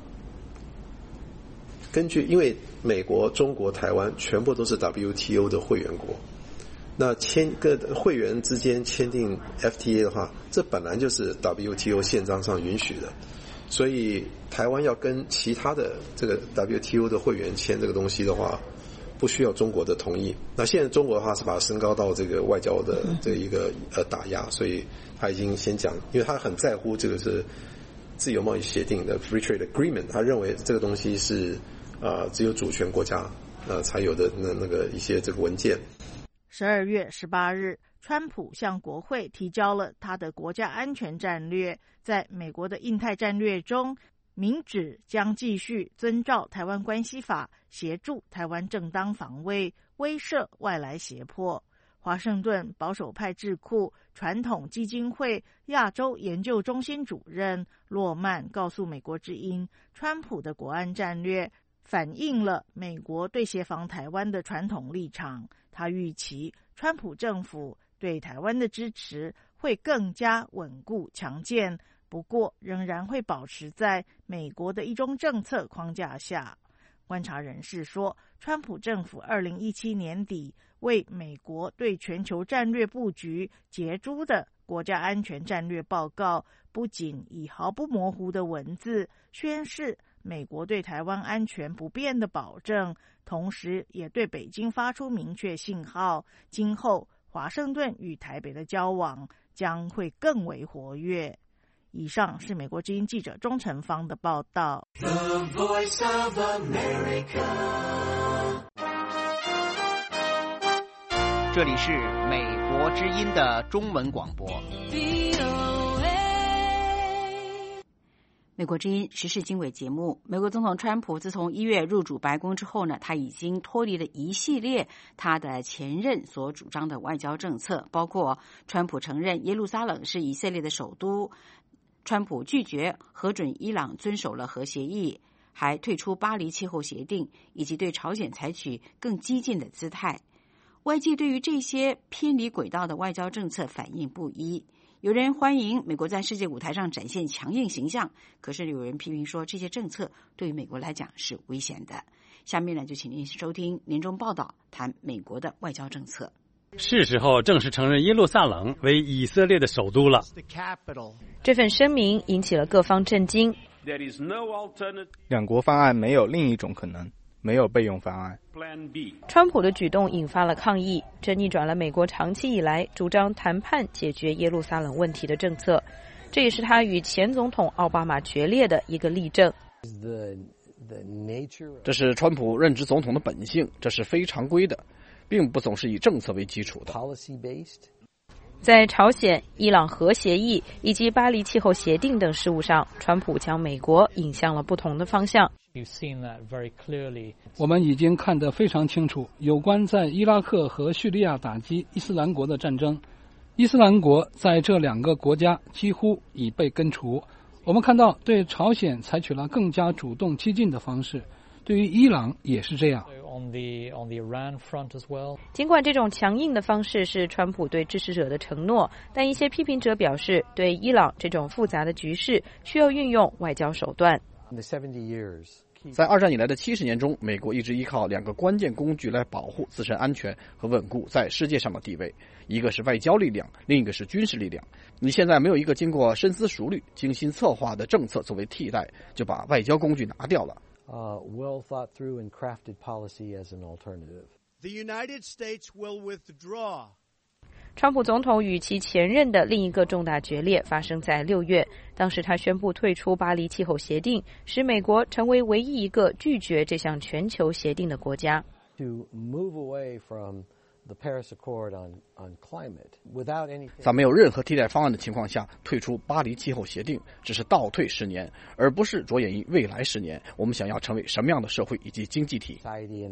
根据因为美国、中国、台湾全部都是 W T O 的会员国，那签各会员之间签订 F T A 的话，这本来就是 W T O 宪章上允许的。所以台湾要跟其他的这个 W T O 的会员签这个东西的话，不需要中国的同意。那现在中国的话是把它升高到这个外交的这一个呃打压，所以他已经先讲，因为他很在乎这个是自由贸易协定的 Free Trade Agreement， 他认为这个东西是呃只有主权国家呃才有的那那个一些这个文件。 十二月十八日，川普向国会提交了他的国家安全战略，在美国的印太战略中，明指将继续遵照台湾关系法，协助台湾正当防卫，威慑外来胁迫。华盛顿保守派智库传统基金会亚洲研究中心主任洛曼告诉美国之音，川普的国安战略反映了美国对协防台湾的传统立场。他预期川普政府对台湾的支持会更加稳固强健，不过仍然会保持在美国的一中政策框架下。观察人士说，川普政府二零一七年底为美国对全球战略布局杰出的国家安全战略报告，不仅以毫不模糊的文字宣示美国对台湾安全不变的保证，同时也对北京发出明确信号，今后华盛顿与台北的交往将会更为活跃。以上是美国之音记者钟成芳的报道。 The Voice of America， 这里是美国之音的中文广播。 美国之音时事经纬节目，美国总统川普自从一月入主白宫之后呢，他已经脱离了一系列他的前任所主张的外交政策，包括川普承认耶路撒冷是以色列的首都，川普拒绝核准伊朗遵守了核协议，还退出巴黎气候协定，以及对朝鲜采取更激进的姿态。外界对于这些偏离轨道的外交政策反应不一。有人欢迎美国在世界舞台上展现强硬形象，可是有人批评说这些政策对于美国来讲是危险的。下面呢，就请您收听年终报道，谈美国的外交政策。 是时候正式承认耶路撒冷为以色列的首都了。 这份声明引起了各方震惊。 两国方案没有另一种可能，没有备用方案。 川普的举动引发了抗议，这逆转了美国长期以来主张谈判解决耶路撒冷问题的政策，这也是他与前总统奥巴马决裂的一个例证。 这是川普任职总统的本性，这是非常规的，并不总是以政策为基础的。 在朝鲜、伊朗核协议以及巴黎气候协定等事务上，川普将美国引向了不同的方向。 我们已经看得非常清楚，有关在伊拉克和叙利亚打击伊斯兰国的战争，伊斯兰国在这两个国家几乎已被根除。我们看到对朝鲜采取了更加主动激进的方式，对于伊朗也是这样。 尽管这种强硬的方式是川普对支持者的承诺，但一些批评者表示，对伊朗这种复杂的局势需要运用外交手段。 在二战以来的七十年中，美国一直依靠两个关键工具来保护自身安全和稳固在世界上的地位，一个是外交力量，另一个是军事力量。你现在没有一个经过深思熟虑、精心策划的政策作为替代，就把外交工具拿掉了。 Uh, well thought through and crafted policy as an alternative. The United States will withdraw. 川普总统与其前任的另一个重大决裂发生在六月，当时他宣布退出巴黎气候协定，使美国成为唯一一个拒绝这项全球协定的国家。 To move away from the Paris Accord on, on climate without anything. 在没有任何替代方案的情况下退出巴黎气候协定，只是倒退十年，而不是着眼于未来十年我们想要成为什么样的社会以及经济体。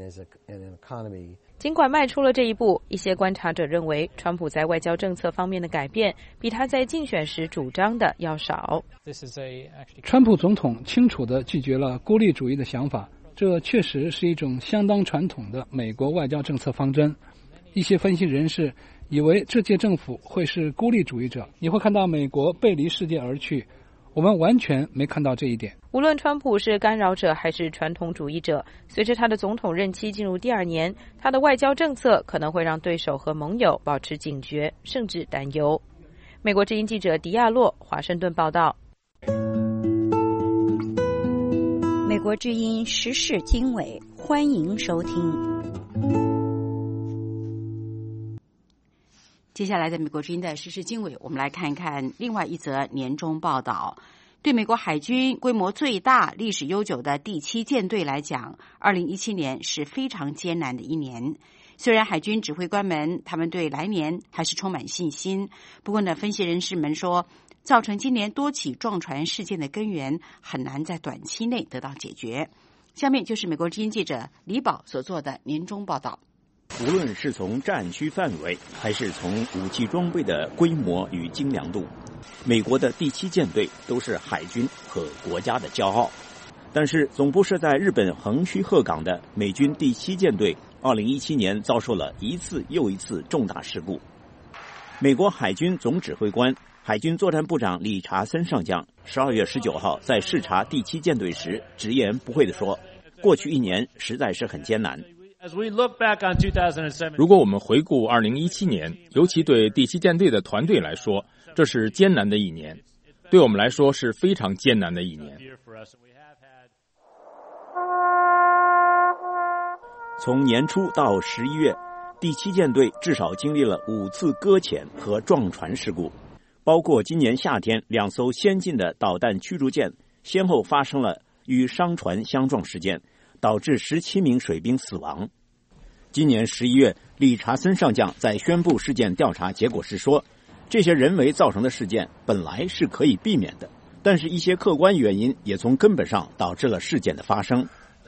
尽管迈出了这一步，一些观察者认为，川普在外交政策方面的改变比他在竞选时主张的要少。 川普总统清楚地拒绝了孤立主义的想法，这确实是一种相当传统的美国外交政策方针。一些分析人士以为这届政府会是孤立主义者，你会看到美国背离世界而去。我们完全没看到这一点。 无论川普是干扰者还是传统主义者，随着他的总统任期进入第二年，他的外交政策可能会让对手和盟友保持警觉，甚至担忧。美国之音记者迪亚洛，华盛顿报道。 美国之音时事经纬，欢迎收听。 接下来的美国之音的时事经纬，我们来看一看另外一则年终报道。对美国海军规模最大、历史悠久的第七舰队来讲，二零一七年是非常艰难的一年。虽然海军指挥官们他们对来年还是充满信心，不过呢，分析人士们说，造成今年多起撞船事件的根源很难在短期内得到解决。下面就是美国之音记者李宝所做的年终报道。 无论是从战区范围，还是从武器装备的规模与精良度，美国的第七舰队都是海军和国家的骄傲。但是总部设在日本横须贺港的美军第七舰队，二零一七年遭受了一次又一次重大事故。美国海军总指挥官、海军作战部长理查森上将十二月十九号在视察第七舰队时，直言不讳地说：“过去一年实在是很艰难。” 如果我们回顾二零一七年，尤其对第七舰队的团队来说，这是艰难的一年，对我们来说是非常艰难的一年。 从年初到十一月，第七舰队至少经历了五次搁浅和撞船事故，包括今年夏天两艘先进的导弹驱逐舰先后发生了与商船相撞事件，导致十七名水兵死亡。今年十一月，理查森上将在宣布事件调查结果时说，这些人为造成的事件本来是可以避免的， 但是一些客观原因也从根本上导致了事件的发生。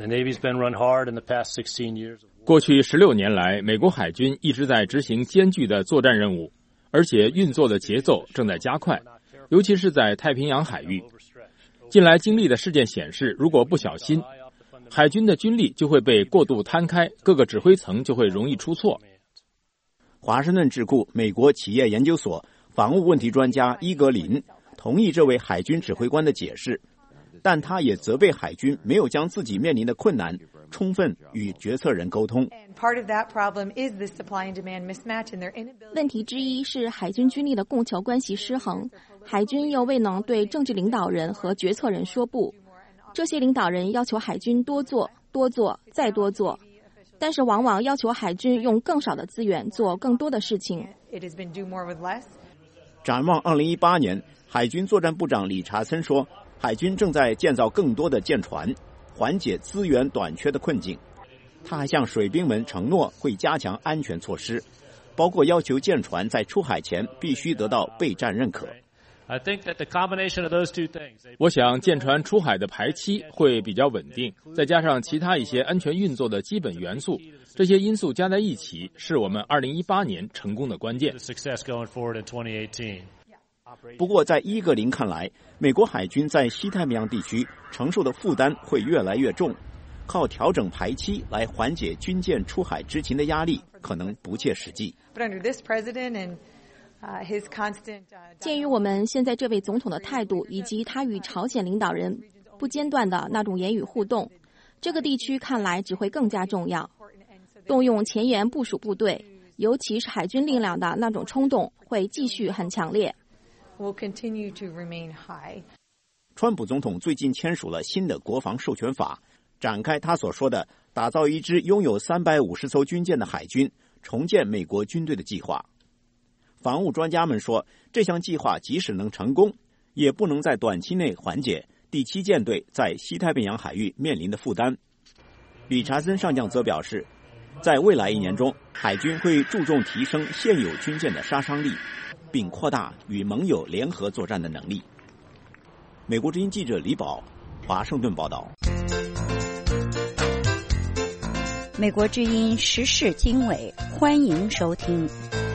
过去十六年来，美国海军一直在执行艰巨的作战任务，而且运作的节奏正在加快，尤其是在太平洋海域。近来经历的事件显示，如果不小心，海军的军力就会被过度摊开，各个指挥层就会容易出错。 华盛顿智库美国企业研究所防务问题专家伊格林同意这位海军指挥官的解释，但他也责备海军没有将自己面临的困难充分与决策人沟通。 问题之一是海军军力的供求关系失衡，海军又未能对政治领导人和决策人说不。这些领导人要求海军多做、多做、再多做，但是往往要求海军用更少的资源做更多的事情。 展望二零一八年，海军作战部长理查森说，海军正在建造更多的舰船，缓解资源短缺的困境。他还向水兵们承诺会加强安全措施，包括要求舰船在出海前必须得到备战认可。 我想舰船出海的排期会比较稳定，再加上其他一些安全运作的基本元素，这些因素加在一起，是我们二零一八年成功的关键。 不过在伊格林看来，美国海军在西太平洋地区承受的负担会越来越重，靠调整排期来缓解军舰出海执勤的压力可能不切实际。 鉴于我们现在这位总统的态度，以及他与朝鲜领导人不间断的那种言语互动，这个地区看来只会更加重要。动用前沿部署部队，尤其是海军力量的那种冲动会继续很强烈。 川普总统最近签署了新的国防授权法，展开他所说的打造一支拥有三百五十艘军舰的海军，重建美国军队的计划。防务专家们说，这项计划即使能成功，也不能在短期内缓解第七舰队在西太平洋海域面临的负担。理查森上将则表示，在未来一年中，海军会注重提升现有军舰的杀伤力，并扩大与盟友联合作战的能力。美国之音记者李宝，华盛顿报道。 美国之音时事经纬，欢迎收听。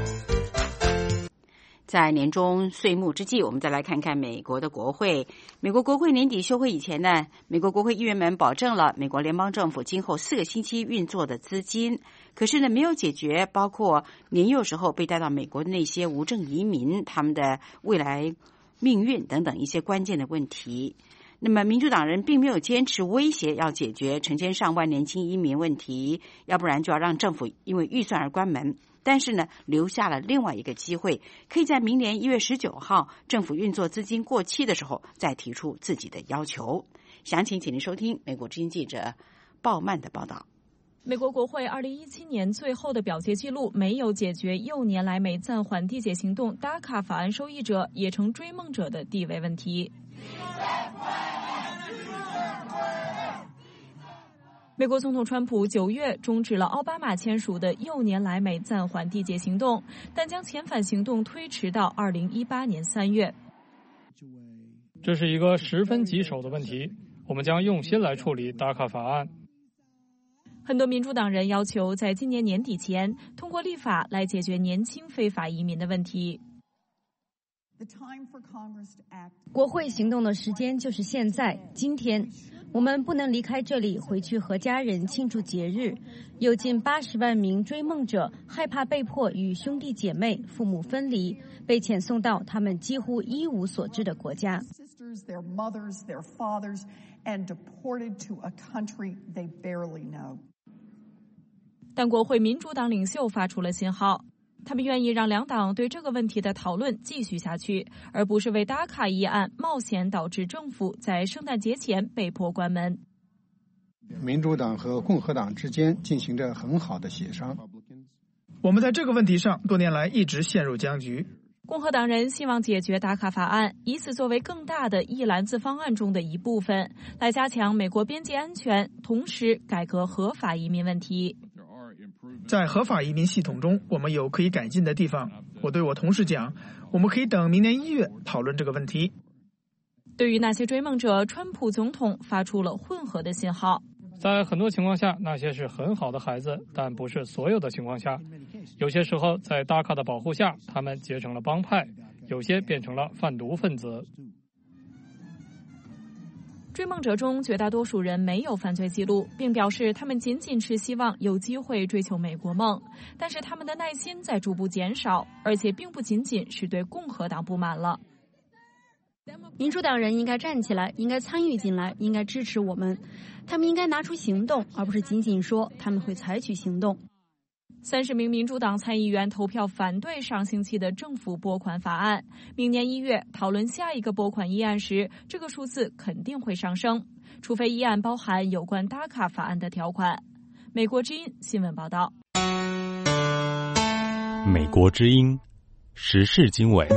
在年终岁末之际，我们再来看看美国的国会。美国国会年底休会以前呢，美国国会议员们保证了美国联邦政府今后四个星期运作的资金，可是呢，没有解决包括年幼时候被带到美国的那些无证移民他们的未来命运等等一些关键的问题。那么民主党人并没有坚持威胁要解决成千上万年轻移民问题，要不然就要让政府因为预算而关门。但是呢，留下了另外一个机会，可以在明年一月十九号政府运作资金过期的时候再提出自己的要求。详情请您收听美国之音记者鲍曼的报道。 美国国会二零一七年最后的表决记录没有解决幼年来美暂缓缔结行动 D A C A 法案受益者也成追梦者的地位问题。美国总统川普九月终止了奥巴马签署的幼年来美暂缓缔结行动，但将遣返行动推迟到二零一八年三月。 这是一个十分棘手的问题，我们将用心来处理 D A C A 法案。 很多民主党人要求在今年年底前通过立法来解决年轻非法移民的问题。 国会行动的时间就是现在，今天。我们不能离开这里回去和家人庆祝节日。有近八十万名追梦者害怕被迫与兄弟姐妹、父母分离，被遣送到他们几乎一无所知的国家。 但国会民主党领袖发出了信号，他们愿意让两党对这个问题的讨论继续下去，而不是为 D A C A 议案冒险导致政府在圣诞节前被迫关门。 民主党和共和党之间进行着很好的协商。 我们在这个问题上多年来一直陷入僵局。 共和党人希望解决 D A C A 法案，以此作为更大的一篮子方案中的一部分，来加强美国边界安全，同时改革合法移民问题。 在合法移民系统中，我们有可以改进的地方。我对我同事讲，我们可以等明年一月讨论这个问题。 对于那些追梦者，川普总统发出了混合的信号。 在很多情况下，那些是很好的孩子，但不是所有的情况下。有些时候，在大卡的保护下，他们结成了帮派，有些变成了贩毒分子。 追梦者中绝大多数人没有犯罪记录，并表示他们仅仅是希望有机会追求美国梦，但是他们的耐心在逐步减少，而且并不仅仅是对共和党不满了。 民主党人应该站起来，应该参与进来，应该支持我们。他们应该拿出行动，而不是仅仅说他们会采取行动。 三十名民主党参议员投票反对上星期的政府拨款法案。明年一月讨论下一个拨款议案时，这个数字肯定会上升，除非议案包含有关达卡法案的条款。美国之音新闻报道。 美国之音时事经纬。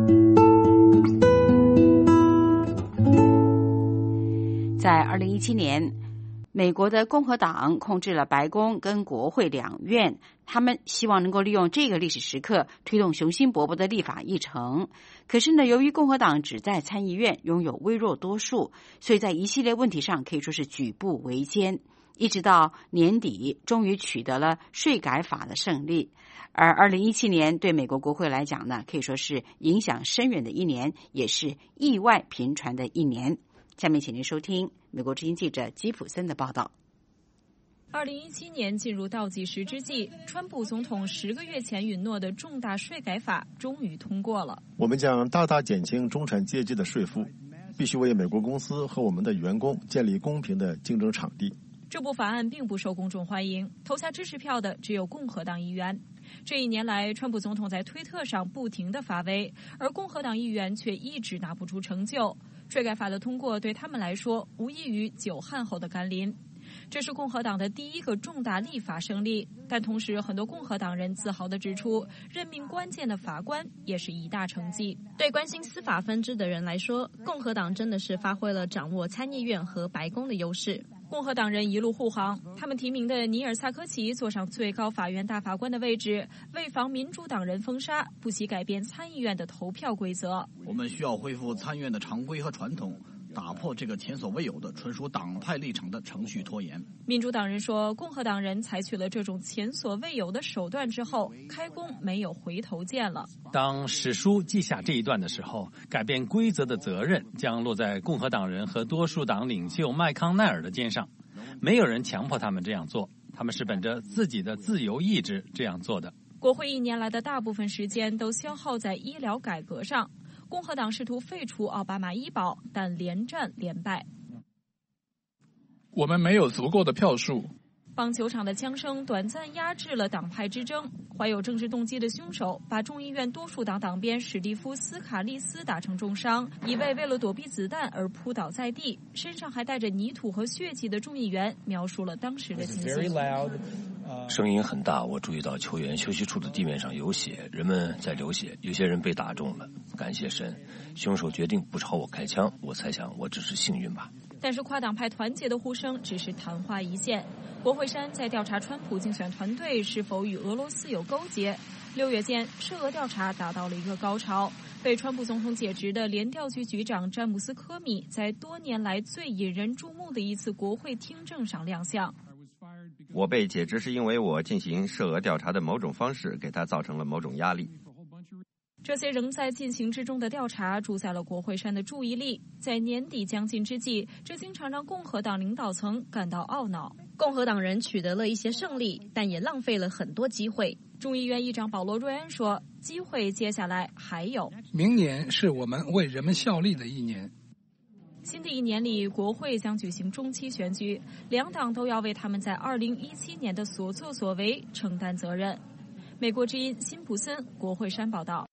在二零一七年，美国的共和党控制了白宫跟国会两院，他们希望能够利用这个历史时刻推动雄心勃勃的立法议程。可是呢，由于共和党只在参议院拥有微弱多数，所以在一系列问题上可以说是举步维艰。一直到年底，终于取得了税改法的胜利。而二零一七年对美国国会来讲呢，可以说是影响深远的一年，也是意外频传的一年。下面请您收听美国之音记者吉普森的报道。 二零一七年进入倒计时之际，川普总统十个月前允诺的重大税改法终于通过了。 我们将大大减轻中产阶级的税负，必须为美国公司和我们的员工建立公平的竞争场地。 这部法案并不受公众欢迎，投下支持票的只有共和党议员。这一年来，川普总统在推特上不停地发威，而共和党议员却一直拿不出成就。税改法的通过对他们来说无异于久旱后的甘霖。这是共和党的第一个重大立法胜利，但同时很多共和党人自豪地指出，任命关键的法官也是一大成绩。 对关心司法分支的人来说，共和党真的是发挥了掌握参议院和白宫的优势。 共和党人一路护航，他们提名的尼尔·萨科齐坐上最高法院大法官的位置，为防民主党人封杀，不惜改变参议院的投票规则。 我们需要恢复参议院的常规和传统，打破这个前所未有的纯属党派立场的程序拖延。 民主党人说，共和党人采取了这种前所未有的手段之后，开弓没有回头箭了。 当史书记下这一段的时候，改变规则的责任将落在共和党人和多数党领袖麦康奈尔的肩上。没有人强迫他们这样做，他们是本着自己的自由意志这样做的。 国会一年来的大部分时间都消耗在医疗改革上。共和党试图废除奥巴马医保，但连战连败。 我们没有足够的票数。 棒球场的枪声短暂压制了党派之争。怀有政治动机的凶手把众议院多数党党鞭史蒂夫·斯卡利斯打成重伤，一位为了躲避子弹而扑倒在地，身上还带着泥土和血迹的众议员描述了当时的情形。 声音很大，我注意到球员休息处的地面上有血，人们在流血，有些人被打中了。感谢神，凶手决定不朝我开枪，我猜想我只是幸运吧。 但是跨党派团结的呼声只是昙花一现。国会山在调查川普竞选团队是否与俄罗斯有勾结。六月间，涉俄调查达到了一个高潮。被川普总统解职的联调局局长詹姆斯·科米在多年来最引人注目的一次国会听证上亮相。 我被解职是因为我进行涉俄调查的某种方式给他造成了某种压力。 这些仍在进行之中的调查主宰了国会山的注意力。在年底将近之际，这经常让共和党领导层感到懊恼。 共和党人取得了一些胜利，但也浪费了很多机会。 众议院议长保罗·瑞安说，机会接下来还有。 明年是我们为人们效力的一年。 新的一年里，国会将举行中期选举，两党都要为他们在二零一七年的所作所为承担责任。美国之音辛普森国会山报道。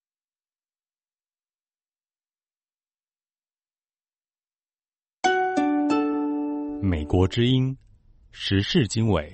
美国之音时事经纬。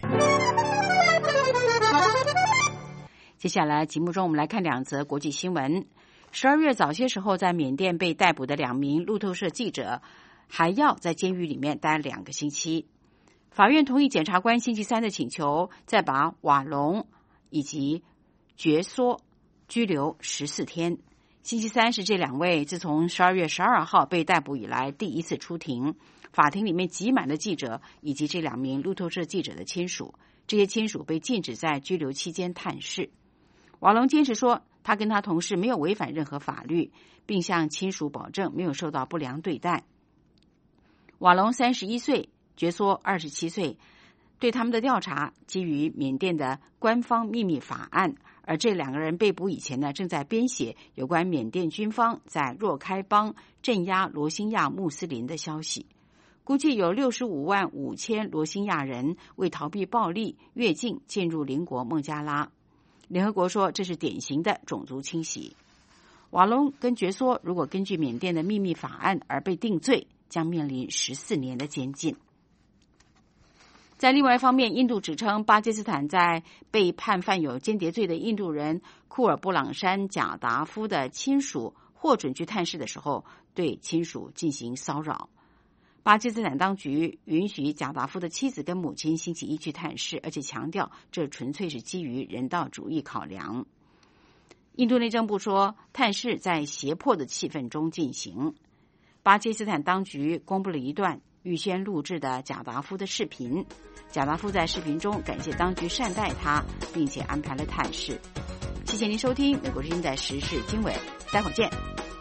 接下来节目中我们来看两则国际新闻。十二月早些时候在缅甸被逮捕的两名路透社记者还要在监狱里面待两个星期。法院同意检察官星期三的请求，再把瓦隆以及觉梭拘留十四天。 星期三是这两位自从十二月十二号被逮捕以来第一次出庭，法庭里面挤满了记者以及这两名路透社记者的亲属，这些亲属被禁止在拘留期间探视。瓦隆坚持说，他跟他同事没有违反任何法律，并向亲属保证没有受到不良对待。瓦隆三十一岁，觉梭二十七岁，对他们的调查基于缅甸的官方秘密法案，而这两个人被捕以前呢，正在编写有关缅甸军方在若开邦镇压罗兴亚穆斯林的消息。估计有六十五万五千罗兴亚人为逃避暴力越境进入邻国孟加拉。联合国说这是典型的种族清洗。瓦隆跟觉梭如果根据缅甸的秘密法案而被定罪，将面临十四年的监禁。在另外一方面，印度指称巴基斯坦在被判犯有间谍罪的印度人库尔布朗山贾达夫的亲属获准去探视的时候，对亲属进行骚扰。巴基斯坦当局允许贾达夫的妻子跟母亲星期一去探视，而且强调这纯粹是基于人道主义考量。印度内政部说，探视在胁迫的气氛中进行。巴基斯坦当局公布了一段预先录制的贾达夫的视频，贾达夫在视频中感谢当局善待他，并且安排了探视。谢谢您收听美国之音的时事经纬，待会儿见。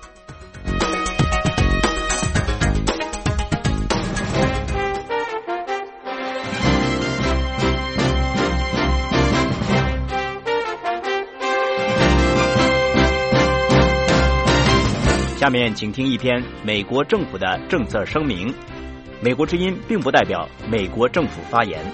下面请听一篇美国政府的政策声明。美国之音并不代表美国政府发言。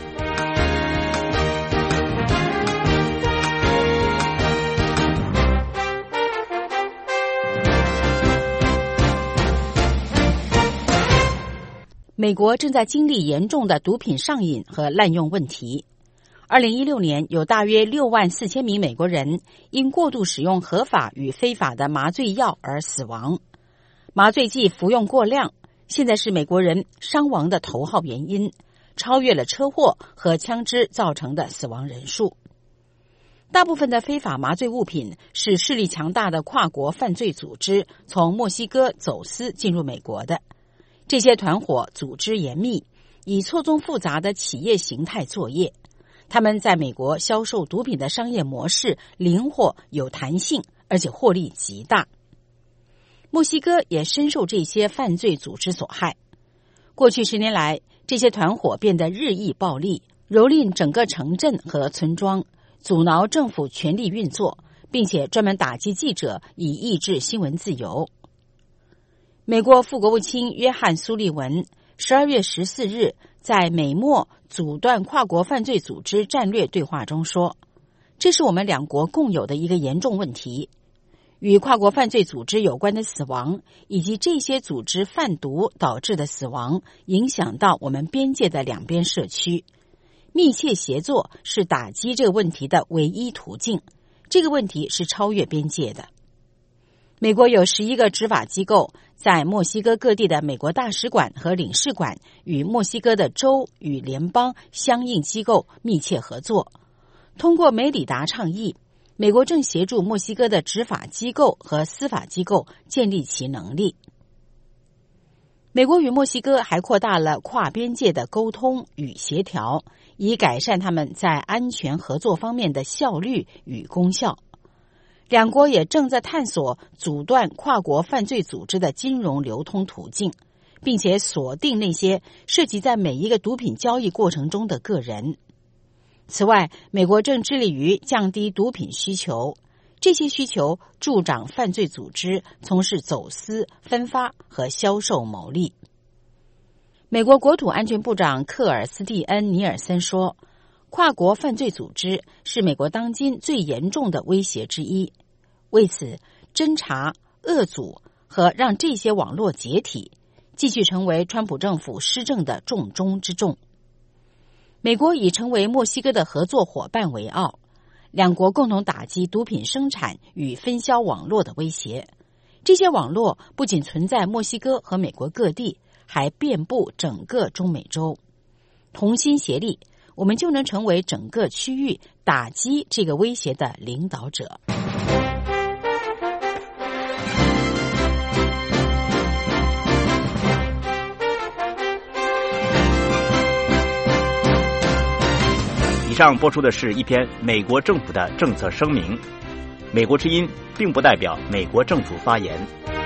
美国正在经历严重的毒品上瘾和滥用问题。二零一六年，有大约六万四千名美国人因过度使用合法与非法的麻醉药而死亡。麻醉剂服用过量现在是美国人伤亡的头号原因，超越了车祸和枪支造成的死亡人数。大部分的非法麻醉物品是势力强大的跨国犯罪组织从墨西哥走私进入美国的。这些团伙组织严密，以错综复杂的企业形态作业。他们在美国销售毒品的商业模式灵活有弹性，而且获利极大。墨西哥也深受这些犯罪组织所害。过去十年来，这些团伙变得日益暴力，蹂躏整个城镇和村庄，阻挠政府权力运作，并且专门打击记者，以抑制新闻自由。美国副国务卿约翰·苏利文十二月十四日在美墨阻断跨国犯罪组织战略对话中说，这是我们两国共有的一个严重问题。与跨国犯罪组织有关的死亡，以及这些组织贩毒导致的死亡，影响到我们边界的两边社区。密切协作是打击这个问题的唯一途径。这个问题是超越边界的。美国有十一个执法机构在墨西哥各地的美国大使馆和领事馆与墨西哥的州与联邦相应机构密切合作。通过梅里达倡议，美国正协助墨西哥的执法机构和司法机构建立其能力。美国与墨西哥还扩大了跨边界的沟通与协调，以改善他们在安全合作方面的效率与功效。两国也正在探索阻断跨国犯罪组织的金融流通途径，并且锁定那些涉及在每一个毒品交易过程中的个人。此外，美国正致力于降低毒品需求，这些需求助长犯罪组织从事走私、分发和销售牟利。美国国土安全部长克尔斯蒂恩·尼尔森说，跨国犯罪组织是美国当今最严重的威胁之一。为此，侦查、遏阻和让这些网络解体，继续成为川普政府施政的重中之重。美国以成为墨西哥的合作伙伴为傲，两国共同打击毒品生产与分销网络的威胁。这些网络不仅存在墨西哥和美国各地，还遍布整个中美洲。同心协力，我们就能成为整个区域打击这个威胁的领导者。 上播出的是一篇美国政府的政策声明，美国之音并不代表美国政府发言。